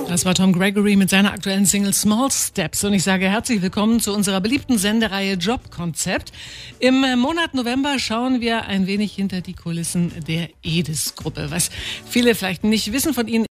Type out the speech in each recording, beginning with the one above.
Das war Tom Gregory mit seiner aktuellen Single Small Steps. Und ich sage herzlich willkommen zu unserer beliebten Sendereihe Jobkonzept. Im Monat November schauen wir ein wenig hinter die Kulissen der EDIS-Gruppe. Was viele vielleicht nicht wissen von Ihnen: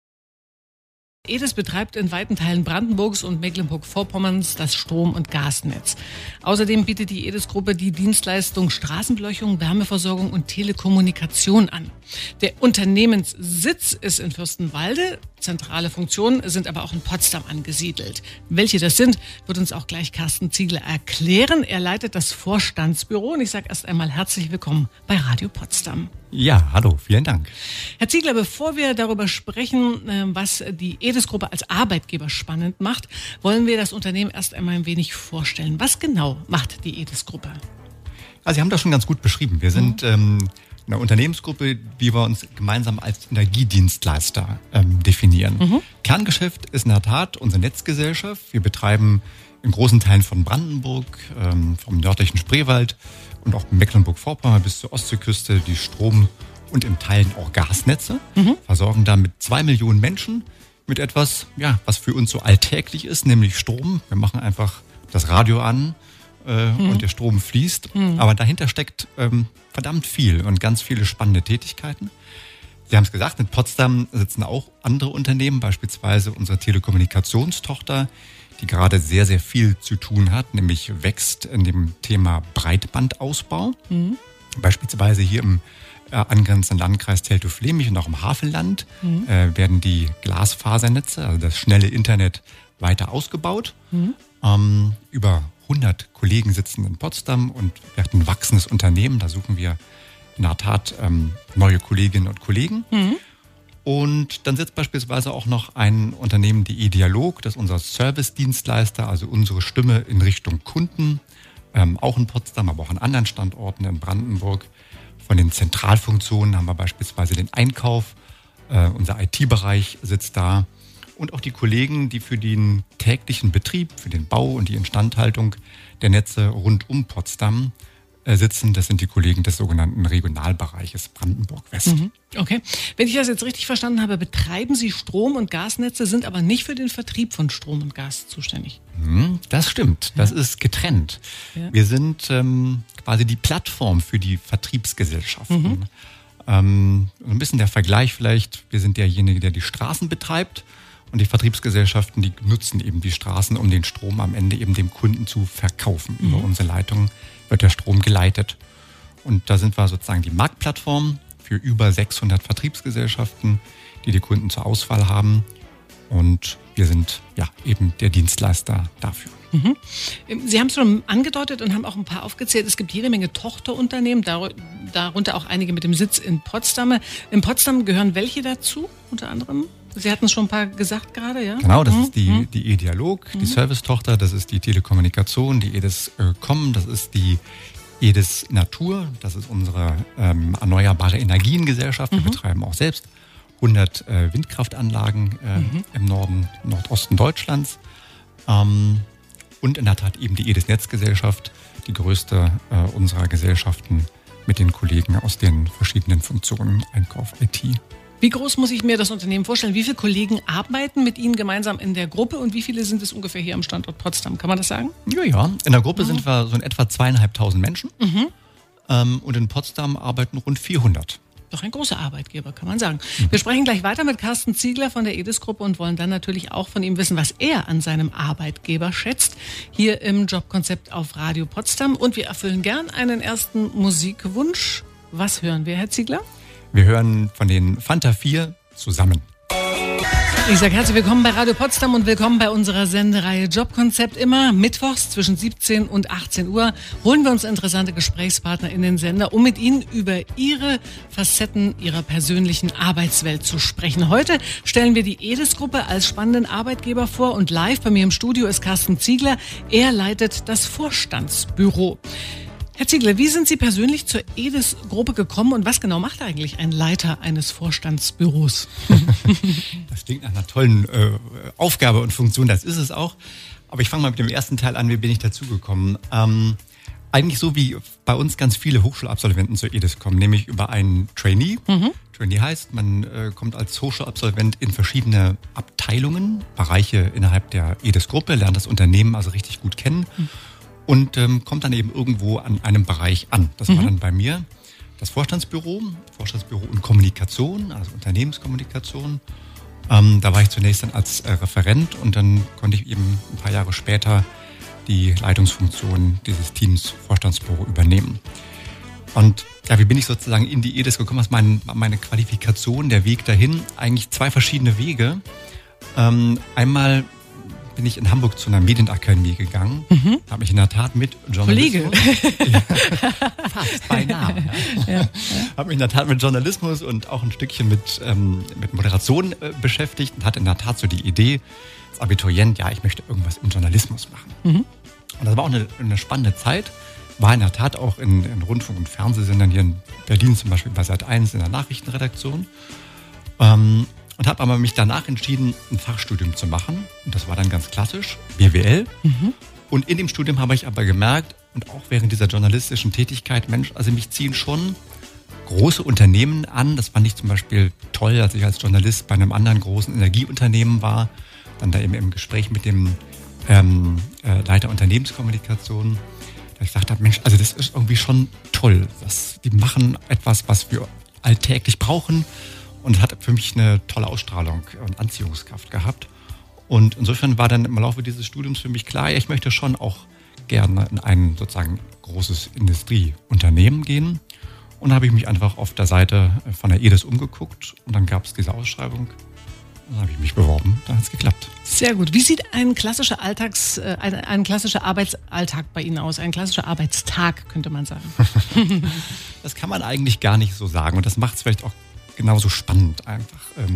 EDIS betreibt in weiten Teilen Brandenburgs und Mecklenburg-Vorpommerns das Strom- und Gasnetz. Außerdem bietet die EDIS-Gruppe die Dienstleistung Straßenbeleuchtung, Wärmeversorgung und Telekommunikation an. Der Unternehmenssitz ist in Fürstenwalde. Zentrale Funktionen sind aber auch in Potsdam angesiedelt. Welche das sind, wird uns auch gleich Carsten Ziegler erklären. Er leitet das Vorstandsbüro und ich sage erst einmal herzlich willkommen bei Radio Potsdam. Ja, hallo, vielen Dank. Herr Ziegler, bevor wir darüber sprechen, was die EDIS-Gruppe als Arbeitgeber spannend macht, wollen wir das Unternehmen erst einmal ein wenig vorstellen. Was genau macht die EDIS-Gruppe? Also Sie haben das schon ganz gut beschrieben. Wir sind eine Unternehmensgruppe, wie wir uns gemeinsam als Energiedienstleister definieren. Kerngeschäft ist in der Tat unsere Netzgesellschaft. Wir betreiben in großen Teilen von Brandenburg, vom nördlichen Spreewald und auch Mecklenburg-Vorpommern bis zur Ostseeküste die Strom- und in Teilen auch Gasnetze. Versorgen damit 2 Millionen Menschen mit etwas, ja, was für uns so alltäglich ist, nämlich Strom. Wir machen einfach das Radio an und der Strom fließt. Aber dahinter steckt verdammt viel und ganz viele spannende Tätigkeiten. Sie haben es gesagt, in Potsdam sitzen auch andere Unternehmen, beispielsweise unsere Telekommunikationstochter, die gerade sehr, sehr viel zu tun hat, nämlich wächst in dem Thema Breitbandausbau. Beispielsweise hier im angrenzenden Landkreis Teltow-Fläming und auch im Havelland werden die Glasfasernetze, also das schnelle Internet, weiter ausgebaut. Über 100 Kollegen sitzen in Potsdam und wir hatten ein wachsendes Unternehmen. Da suchen wir in der Tat neue Kolleginnen und Kollegen. Und dann sitzt beispielsweise auch noch ein Unternehmen, die E-Dialog, das ist unser Service-Dienstleister, also unsere Stimme in Richtung Kunden, auch in Potsdam, aber auch an anderen Standorten in Brandenburg. Von den Zentralfunktionen haben wir beispielsweise den Einkauf, unser IT-Bereich sitzt da und auch die Kollegen, die für den täglichen Betrieb, für den Bau und die Instandhaltung der Netze rund um Potsdam sitzen. Das sind die Kollegen des sogenannten Regionalbereiches Brandenburg-West. Okay. Wenn ich das jetzt richtig verstanden habe, betreiben Sie Strom- und Gasnetze, sind aber nicht für den Vertrieb von Strom und Gas zuständig. Das stimmt. Das ist getrennt. Ja. Wir sind quasi die Plattform für die Vertriebsgesellschaften. Ein bisschen der Vergleich vielleicht, wir sind derjenige, der die Straßen betreibt. Und die Vertriebsgesellschaften, die nutzen eben die Straßen, um den Strom am Ende eben dem Kunden zu verkaufen. Über unsere Leitung wird der Strom geleitet. Und da sind wir sozusagen die Marktplattform für über 600 Vertriebsgesellschaften, die Kunden zur Auswahl haben. Und wir sind ja eben der Dienstleister dafür. Sie haben es schon angedeutet und haben auch ein paar aufgezählt. Es gibt jede Menge Tochterunternehmen, darunter auch einige mit dem Sitz in Potsdam. In Potsdam gehören welche dazu, unter anderem? Sie hatten es schon ein paar gesagt gerade, ja? Genau, das ist die E-Dialog, die Servicetochter, das ist die Telekommunikation, die EDIS.com, das ist die EDIS Natur, das ist unsere erneuerbare Energiengesellschaft. Wir betreiben auch selbst 100 Windkraftanlagen im Nordosten Deutschlands. Und in der Tat eben die EDIS Netzgesellschaft, die größte unserer Gesellschaften mit den Kollegen aus den verschiedenen Funktionen, Einkauf, IT. Wie groß muss ich mir das Unternehmen vorstellen? Wie viele Kollegen arbeiten mit Ihnen gemeinsam in der Gruppe und wie viele sind es ungefähr hier am Standort Potsdam? Kann man das sagen? Ja. In der Gruppe sind wir so in etwa 2.500 Menschen und in Potsdam arbeiten rund 400. Doch ein großer Arbeitgeber, kann man sagen. Wir sprechen gleich weiter mit Carsten Ziegler von der EDIS-Gruppe und wollen dann natürlich auch von ihm wissen, was er an seinem Arbeitgeber schätzt, hier im Jobkonzept auf Radio Potsdam. Und wir erfüllen gern einen ersten Musikwunsch. Was hören wir, Herr Ziegler? Wir hören von den Fanta 4 zusammen. Ich sage herzlich willkommen bei Radio Potsdam und willkommen bei unserer Sendereihe Jobkonzept. Immer mittwochs zwischen 17 und 18 Uhr holen wir uns interessante Gesprächspartner in den Sender, um mit ihnen über ihre Facetten ihrer persönlichen Arbeitswelt zu sprechen. Heute stellen wir die EDIS-Gruppe als spannenden Arbeitgeber vor und live bei mir im Studio ist Carsten Ziegler. Er leitet das Vorstandsbüro. Herr Ziegler, wie sind Sie persönlich zur EDIS-Gruppe gekommen und was genau macht eigentlich ein Leiter eines Vorstandsbüros? Das klingt nach einer tollen Aufgabe und Funktion, das ist es auch. Aber ich fange mal mit dem ersten Teil an, wie bin ich dazugekommen? Eigentlich so wie bei uns ganz viele Hochschulabsolventen zur EDIS kommen, nämlich über einen Trainee, Trainee heißt, man kommt als Hochschulabsolvent in verschiedene Abteilungen, Bereiche innerhalb der EDIS-Gruppe, lernt das Unternehmen also richtig gut kennen und kommt dann eben irgendwo an einem Bereich an. Das war dann bei mir das Vorstandsbüro und Kommunikation, also Unternehmenskommunikation. Da war ich zunächst dann als Referent und dann konnte ich eben ein paar Jahre später die Leitungsfunktion dieses Teams Vorstandsbüro übernehmen. Und ja, wie bin ich sozusagen in die EDIS gekommen? Das ist meine Qualifikation, der Weg dahin. Eigentlich zwei verschiedene Wege. Einmal bin ich in Hamburg zu einer Medienakademie gegangen, habe mich in der Tat mit Journalismus... Kollege. Fast, beinahe. Ja. Habe mich in der Tat mit Journalismus und auch ein Stückchen mit Moderation beschäftigt und hatte in der Tat so die Idee, als Abiturient, ja, ich möchte irgendwas im Journalismus machen. Und das war auch eine spannende Zeit. War in der Tat auch in Rundfunk- und Fernsehsendern hier in Berlin, zum Beispiel bei Sat.1 in der Nachrichtenredaktion. Und habe aber mich danach entschieden, ein Fachstudium zu machen. Und das war dann ganz klassisch, BWL. Und in dem Studium habe ich aber gemerkt, und auch während dieser journalistischen Tätigkeit, Mensch, also mich ziehen schon große Unternehmen an. Das fand ich zum Beispiel toll, als ich als Journalist bei einem anderen großen Energieunternehmen war. Dann da eben im Gespräch mit dem Leiter Unternehmenskommunikation. Da ich gesagt habe, Mensch, also das ist irgendwie schon toll. Die machen etwas, was wir alltäglich brauchen. Und hat für mich eine tolle Ausstrahlung und Anziehungskraft gehabt. Und insofern war dann im Laufe dieses Studiums für mich klar, ich möchte schon auch gerne in ein sozusagen großes Industrieunternehmen gehen. Und dann habe ich mich einfach auf der Seite von der EDIS umgeguckt und dann gab es diese Ausschreibung. Und dann habe ich mich beworben, dann hat es geklappt. Sehr gut. Wie sieht ein klassischer ein klassischer Arbeitsalltag bei Ihnen aus? Ein klassischer Arbeitstag, könnte man sagen. Das kann man eigentlich gar nicht so sagen und das macht es vielleicht auch genauso spannend einfach.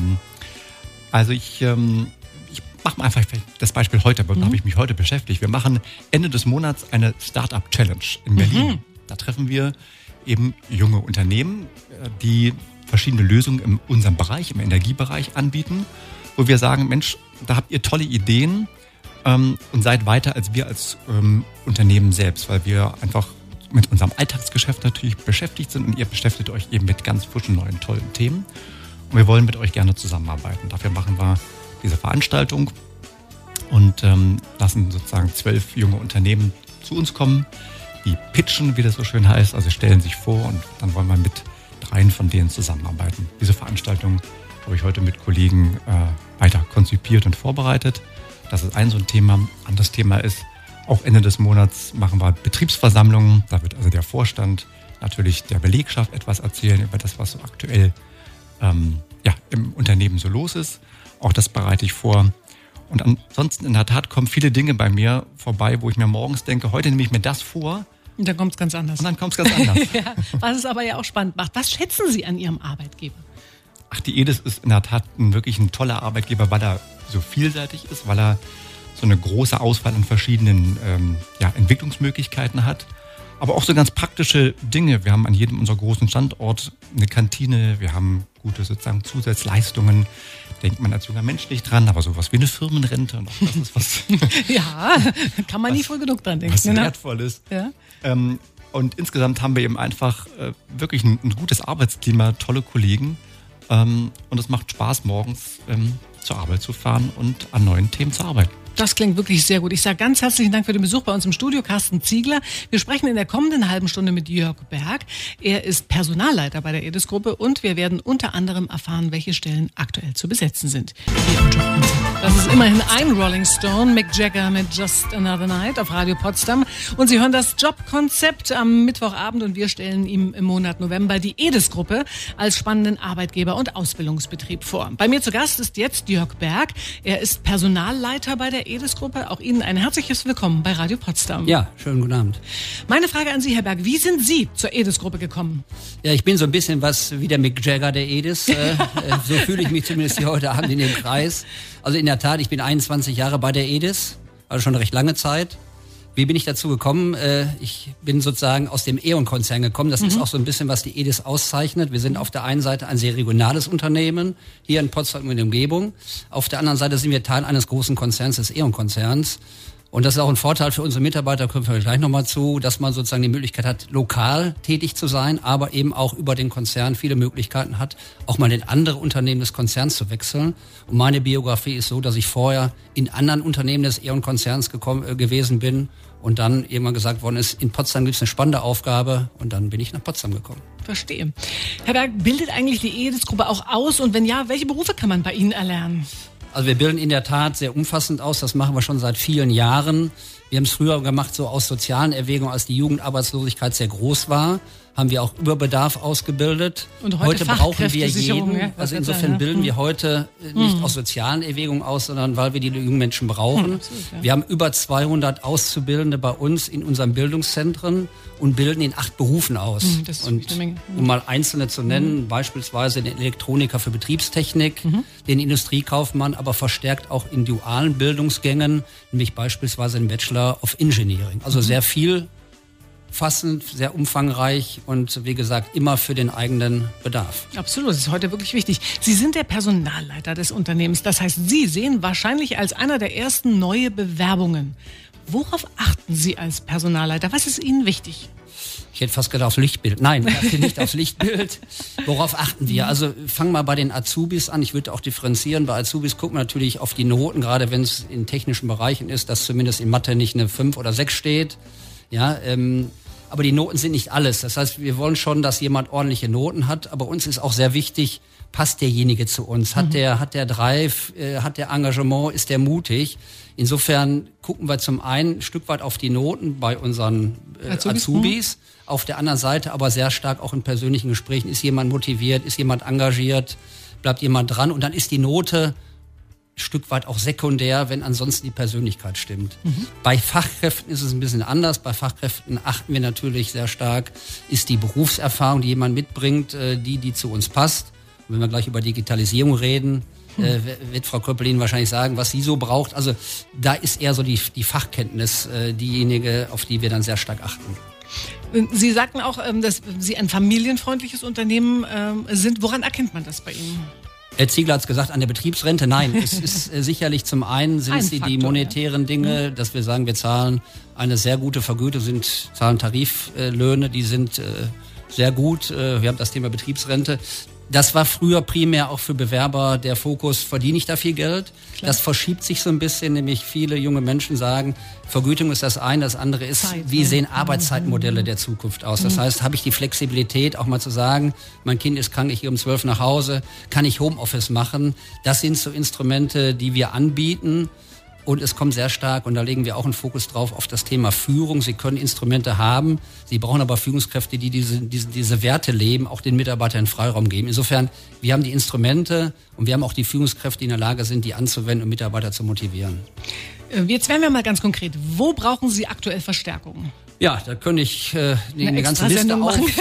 Also ich mache mal einfach das Beispiel heute, damit habe ich mich heute beschäftigt. Wir machen Ende des Monats eine Startup-Challenge in Berlin. Da treffen wir eben junge Unternehmen, die verschiedene Lösungen in unserem Bereich, im Energiebereich anbieten, wo wir sagen, Mensch, da habt ihr tolle Ideen und seid weiter als wir als Unternehmen selbst, weil wir einfach mit unserem Alltagsgeschäft natürlich beschäftigt sind und ihr beschäftigt euch eben mit ganz frischen, neuen, tollen Themen. Und wir wollen mit euch gerne zusammenarbeiten. Dafür machen wir diese Veranstaltung und lassen sozusagen 12 junge Unternehmen zu uns kommen, die pitchen, wie das so schön heißt, also stellen sich vor und dann wollen wir mit 3 von denen zusammenarbeiten. Diese Veranstaltung habe ich heute mit Kollegen weiter konzipiert und vorbereitet. Das ist so ein Thema. Anderes Thema ist, auch Ende des Monats machen wir Betriebsversammlungen. Da wird also der Vorstand natürlich der Belegschaft etwas erzählen über das, was so aktuell im Unternehmen so los ist. Auch das bereite ich vor. Und ansonsten in der Tat kommen viele Dinge bei mir vorbei, wo ich mir morgens denke, heute nehme ich mir das vor. Und dann kommt es ganz anders. Und dann kommt es ganz anders. Ja, was es aber ja auch spannend macht. Was schätzen Sie an Ihrem Arbeitgeber? Ach, die EDIS ist in der Tat wirklich ein toller Arbeitgeber, weil er so vielseitig ist, weil er so eine große Auswahl an verschiedenen Entwicklungsmöglichkeiten hat. Aber auch so ganz praktische Dinge. Wir haben an jedem unserer großen Standort eine Kantine, wir haben gute sozusagen Zusatzleistungen. Denkt man als junger Mensch nicht dran, aber sowas wie eine Firmenrente. Und auch das ist was. Ja, kann man nie früh genug dran denken. Was Wertvolles. Ja. Und insgesamt haben wir eben einfach wirklich ein gutes Arbeitsklima, tolle Kollegen. Und es macht Spaß, morgens zur Arbeit zu fahren und an neuen Themen zu arbeiten. Das klingt wirklich sehr gut. Ich sage ganz herzlichen Dank für den Besuch bei uns im Studio, Carsten Ziegler. Wir sprechen in der kommenden halben Stunde mit Jörg Berg. Er ist Personalleiter bei der EDIS-Gruppe und wir werden unter anderem erfahren, welche Stellen aktuell zu besetzen sind. Das ist immerhin ein Rolling Stone, Mick Jagger mit Just Another Night auf Radio Potsdam. Und Sie hören das Jobkonzept am Mittwochabend und wir stellen ihm im Monat November die EDIS-Gruppe als spannenden Arbeitgeber und Ausbildungsbetrieb vor. Bei mir zu Gast ist jetzt Jörg Berg. Er ist Personalleiter bei der EDIS-Gruppe. Auch Ihnen ein herzliches Willkommen bei Radio Potsdam. Ja, schönen guten Abend. Meine Frage an Sie, Herr Berg, wie sind Sie zur EDIS-Gruppe gekommen? Ja, ich bin so ein bisschen was wie der Mick Jagger der EDIS. So fühle ich mich zumindest hier heute Abend in dem Kreis. Also in der Tat, ich bin 21 Jahre bei der EDIS, also schon eine recht lange Zeit. Wie bin ich dazu gekommen? Ich bin sozusagen aus dem E.ON-Konzern gekommen. Das ist auch so ein bisschen, was die EDIS auszeichnet. Wir sind auf der einen Seite ein sehr regionales Unternehmen, hier in Potsdam und in der Umgebung. Auf der anderen Seite sind wir Teil eines großen Konzerns, des E.ON-Konzerns. Und das ist auch ein Vorteil für unsere Mitarbeiter, kommen wir gleich nochmal zu, dass man sozusagen die Möglichkeit hat, lokal tätig zu sein, aber eben auch über den Konzern viele Möglichkeiten hat, auch mal in andere Unternehmen des Konzerns zu wechseln. Und meine Biografie ist so, dass ich vorher in anderen Unternehmen des E.ON-Konzerns gewesen bin und dann irgendwann gesagt worden ist, in Potsdam gibt es eine spannende Aufgabe und dann bin ich nach Potsdam gekommen. Verstehe. Herr Berg, bildet eigentlich die EDIS-Gruppe auch aus und wenn ja, welche Berufe kann man bei Ihnen erlernen? Also wir bilden in der Tat sehr umfassend aus, das machen wir schon seit vielen Jahren. Wir haben es früher gemacht, so aus sozialen Erwägungen, als die Jugendarbeitslosigkeit sehr groß war, haben wir auch über Bedarf ausgebildet. Und heute brauchen wir jeden. Ja, also insofern bilden wir heute nicht aus sozialen Erwägungen aus, sondern weil wir die jungen Menschen brauchen. Absolut, ja. Wir haben über 200 Auszubildende bei uns in unseren Bildungszentren und bilden in 8 Berufen aus. Das ist Und eine Menge. um mal einzelne zu nennen, beispielsweise den Elektroniker für Betriebstechnik, den Industriekaufmann, aber verstärkt auch in dualen Bildungsgängen, nämlich beispielsweise den Bachelor of Engineering. Also sehr viel fassend, sehr umfangreich und wie gesagt immer für den eigenen Bedarf. Absolut, das ist heute wirklich wichtig. Sie sind der Personalleiter des Unternehmens. Das heißt, Sie sehen wahrscheinlich als einer der ersten neue Bewerbungen. Worauf achten Sie als Personalleiter? Was ist Ihnen wichtig? Ich hätte fast gedacht aufs Lichtbild. Nein, ich achte nicht aufs Lichtbild. Worauf achten wir? Also fangen wir bei den Azubis an. Ich würde auch differenzieren. Bei Azubis gucken wir natürlich auf die Noten, gerade wenn es in technischen Bereichen ist, dass zumindest in Mathe nicht eine 5 oder 6 steht. Ja, aber die Noten sind nicht alles. Das heißt, wir wollen schon, dass jemand ordentliche Noten hat. Aber uns ist auch sehr wichtig, passt derjenige zu uns? Hat der Drive, hat der Engagement, ist der mutig? Insofern gucken wir zum einen ein Stück weit auf die Noten bei unseren Azubis. Auf der anderen Seite aber sehr stark auch in persönlichen Gesprächen. Ist jemand motiviert? Ist jemand engagiert? Bleibt jemand dran? Und dann ist die Note ein Stück weit auch sekundär, wenn ansonsten die Persönlichkeit stimmt. Bei Fachkräften ist es ein bisschen anders. Bei Fachkräften achten wir natürlich sehr stark, ist die Berufserfahrung, die jemand mitbringt, die zu uns passt. Und wenn wir gleich über Digitalisierung reden, wird Frau Kröppelin wahrscheinlich sagen, was sie so braucht. Also da ist eher so die Fachkenntnis diejenige, auf die wir dann sehr stark achten. Sie sagten auch, dass Sie ein familienfreundliches Unternehmen sind. Woran erkennt man das bei Ihnen? Herr Ziegler hat es gesagt, an der Betriebsrente. Nein, es ist sicherlich zum einen sind es die monetären Dinge, dass wir sagen, wir zahlen eine sehr gute Vergütung, zahlen Tariflöhne, die sind sehr gut. Wir haben das Thema Betriebsrente. Das war früher primär auch für Bewerber der Fokus, verdiene ich da viel Geld? Klar. Das verschiebt sich so ein bisschen, nämlich viele junge Menschen sagen, Vergütung ist das eine, das andere ist, wie sehen Arbeitszeitmodelle der Zukunft aus? Das heißt, habe ich die Flexibilität, auch mal zu sagen, mein Kind ist krank, ich gehe um 12 nach Hause, kann ich Homeoffice machen? Das sind so Instrumente, die wir anbieten. Und es kommt sehr stark, und da legen wir auch einen Fokus drauf, auf das Thema Führung. Sie können Instrumente haben, Sie brauchen aber Führungskräfte, die diese Werte leben, auch den Mitarbeitern Freiraum geben. Insofern, wir haben die Instrumente und wir haben auch die Führungskräfte, die in der Lage sind, die anzuwenden und Mitarbeiter zu motivieren. Jetzt werden wir mal ganz konkret. Wo brauchen Sie aktuell Verstärkung? Ja, da könnte ich eine ganze Liste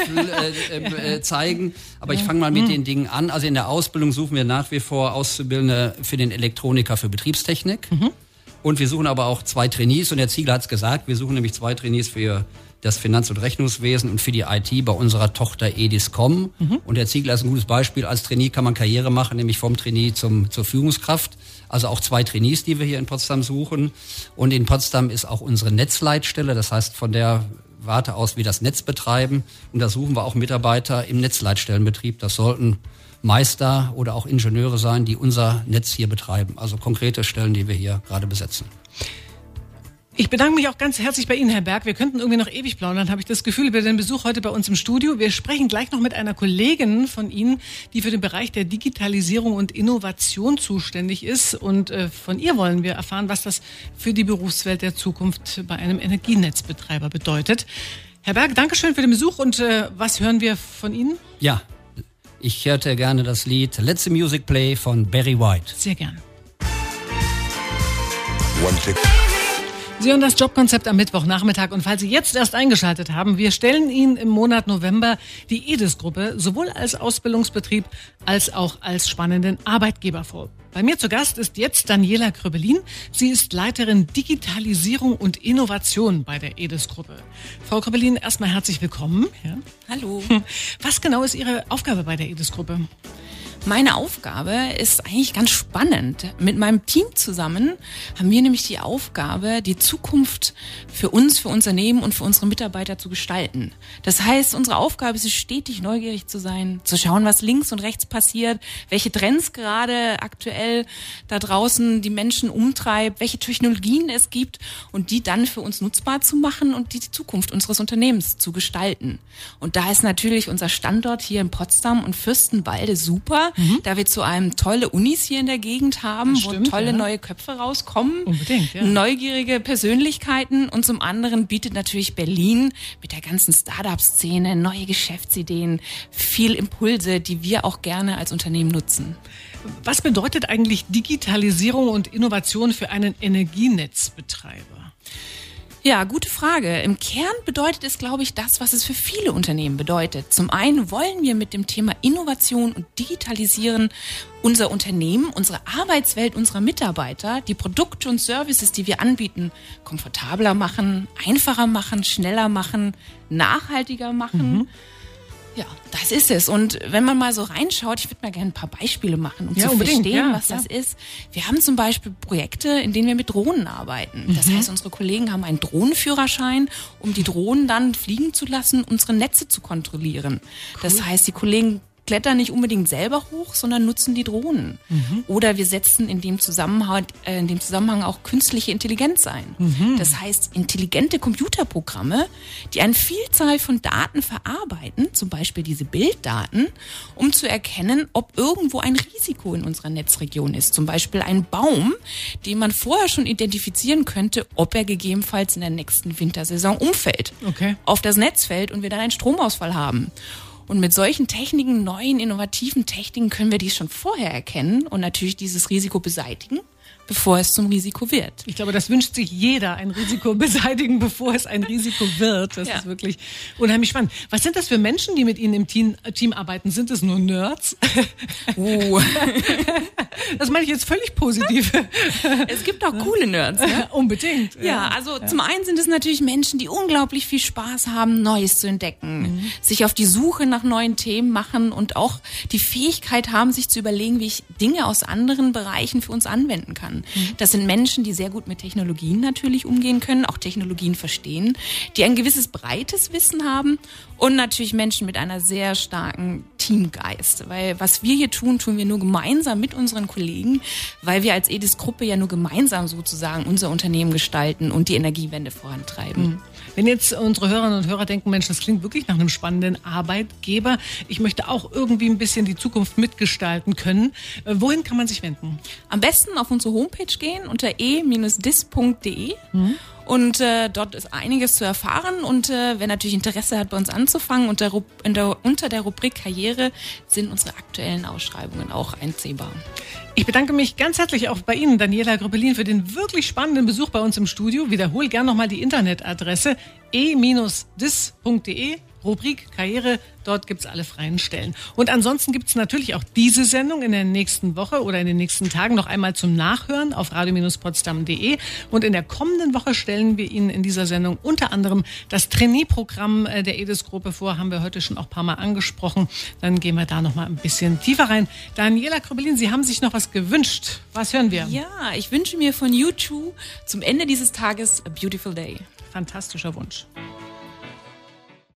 zeigen. Aber ich fange mal mit den Dingen an. Also in der Ausbildung suchen wir nach wie vor Auszubildende für den Elektroniker für Betriebstechnik. Und wir suchen aber auch 2 Trainees. Und Herr Ziegler hat es gesagt, wir suchen nämlich 2 Trainees für das Finanz- und Rechnungswesen und für die IT bei unserer Tochter EDIS.com. Und Herr Ziegler ist ein gutes Beispiel. Als Trainee kann man Karriere machen, nämlich vom Trainee zur Führungskraft. Also auch 2 Trainees, die wir hier in Potsdam suchen. Und in Potsdam ist auch unsere Netzleitstelle. Das heißt, von der Warte aus wir das Netz betreiben. Und da suchen wir auch Mitarbeiter im Netzleitstellenbetrieb. Das sollten Meister oder auch Ingenieure sein, die unser Netz hier betreiben. Also konkrete Stellen, die wir hier gerade besetzen. Ich bedanke mich auch ganz herzlich bei Ihnen, Herr Berg. Wir könnten irgendwie noch ewig plaudern, habe ich das Gefühl, über den Besuch heute bei uns im Studio. Wir sprechen gleich noch mit einer Kollegin von Ihnen, die für den Bereich der Digitalisierung und Innovation zuständig ist. Und von ihr wollen wir erfahren, was das für die Berufswelt der Zukunft bei einem Energienetzbetreiber bedeutet. Herr Berg, danke schön für den Besuch. Und was hören wir von Ihnen? Ja, ich hörte gerne das Lied Let the Music Play von Barry White. Sehr gern. Sie hören das Jobkonzept am Mittwochnachmittag und falls Sie jetzt erst eingeschaltet haben, wir stellen Ihnen im Monat November die EDIS-Gruppe sowohl als Ausbildungsbetrieb als auch als spannenden Arbeitgeber vor. Bei mir zu Gast ist jetzt Daniela Kröppelin. Sie ist Leiterin Digitalisierung und Innovation bei der EDIS-Gruppe. Frau Kröppelin, erstmal herzlich willkommen. Ja. Hallo. Was genau ist Ihre Aufgabe bei der EDIS-Gruppe? Meine Aufgabe ist eigentlich ganz spannend. Mit meinem Team zusammen haben wir nämlich die Aufgabe, die Zukunft für uns, für Unternehmen und für unsere Mitarbeiter zu gestalten. Das heißt, unsere Aufgabe ist es, stetig neugierig zu sein, zu schauen, was links und rechts passiert, welche Trends gerade aktuell da draußen die Menschen umtreibt, welche Technologien es gibt und die dann für uns nutzbar zu machen und die Zukunft unseres Unternehmens zu gestalten. Und da ist natürlich unser Standort hier in Potsdam und Fürstenwalde super, da wir zu einem tolle Unis hier in der Gegend haben, Stimmt, wo tolle neue Köpfe rauskommen, Unbedingt, ja. neugierige Persönlichkeiten und zum anderen bietet natürlich Berlin mit der ganzen Start-up-Szene neue Geschäftsideen, viel Impulse, die wir auch gerne als Unternehmen nutzen. Was bedeutet eigentlich Digitalisierung und Innovation für einen Energienetzbetreiber? Ja, gute Frage. Im Kern bedeutet es, glaube ich, das, was es für viele Unternehmen bedeutet. Zum einen wollen wir mit dem Thema Innovation und Digitalisieren unser Unternehmen, unsere Arbeitswelt unserer Mitarbeiter, die Produkte und Services, die wir anbieten, komfortabler machen, einfacher machen, schneller machen, nachhaltiger machen. Ja, das ist es. Und wenn man mal so reinschaut, ich würde mal gerne ein paar Beispiele machen, um zu verstehen, was das ist. Wir haben zum Beispiel Projekte, in denen wir mit Drohnen arbeiten. Das heißt, unsere Kollegen haben einen Drohnenführerschein, um die Drohnen dann fliegen zu lassen, unsere Netze zu kontrollieren. Cool. Das heißt, die Kollegen klettern nicht unbedingt selber hoch, sondern nutzen die Drohnen. Oder wir setzen in dem Zusammenhang auch künstliche Intelligenz ein. Das heißt, intelligente Computerprogramme, die eine Vielzahl von Daten verarbeiten, zum Beispiel diese Bilddaten, um zu erkennen, ob irgendwo ein Risiko in unserer Netzregion ist. Zum Beispiel ein Baum, den man vorher schon identifizieren könnte, ob er gegebenenfalls in der nächsten Wintersaison umfällt, auf das Netz fällt und wir dann einen Stromausfall haben. Und mit solchen Techniken, neuen, innovativen Techniken können wir dies schon vorher erkennen und natürlich dieses Risiko beseitigen, bevor es zum Risiko wird. Ich glaube, das wünscht sich jeder, ein Risiko beseitigen, bevor es ein Risiko wird. Das ist wirklich unheimlich spannend. Was sind das für Menschen, die mit Ihnen im Team arbeiten? Sind es nur Nerds? Das meine ich jetzt völlig positiv. Es gibt auch coole Nerds. Ne? Unbedingt. Ja, also zum einen sind es natürlich Menschen, die unglaublich viel Spaß haben, Neues zu entdecken, sich auf die Suche nach neuen Themen machen und auch die Fähigkeit haben, sich zu überlegen, wie ich Dinge aus anderen Bereichen für uns anwenden kann. Das sind Menschen, die sehr gut mit Technologien natürlich umgehen können, auch Technologien verstehen, die ein gewisses breites Wissen haben und natürlich Menschen mit einer sehr starken Teamgeist. Weil was wir hier tun, tun wir nur gemeinsam mit unseren Kollegen, weil wir als EDIS-Gruppe ja nur gemeinsam sozusagen unser Unternehmen gestalten und die Energiewende vorantreiben. Wenn jetzt unsere Hörerinnen und Hörer denken, Mensch, das klingt wirklich nach einem spannenden Arbeitgeber. Ich möchte auch irgendwie ein bisschen die Zukunft mitgestalten können. Wohin kann man sich wenden? Am besten auf unsere Homepage gehen unter e-dis.de. Und dort ist einiges zu erfahren und wer natürlich Interesse hat, bei uns anzufangen, unter der Rubrik Karriere sind unsere aktuellen Ausschreibungen auch einsehbar. Ich bedanke mich ganz herzlich auch bei Ihnen, Daniela Gröpelin, für den wirklich spannenden Besuch bei uns im Studio. Wiederhole gern nochmal die Internetadresse e-dis.de. Rubrik Karriere, dort gibt's alle freien Stellen. Und ansonsten gibt's natürlich auch diese Sendung in der nächsten Woche oder in den nächsten Tagen noch einmal zum Nachhören auf radio-potsdam.de. Und in der kommenden Woche stellen wir Ihnen in dieser Sendung unter anderem das Trainee-Programm der EDIS-Gruppe vor, haben wir heute schon auch ein paar Mal angesprochen. Dann gehen wir da noch mal ein bisschen tiefer rein. Daniela Gröpelin, Sie haben sich noch was gewünscht. Was hören wir? Ja, ich wünsche mir von U2 zum Ende dieses Tages A Beautiful Day. Fantastischer Wunsch.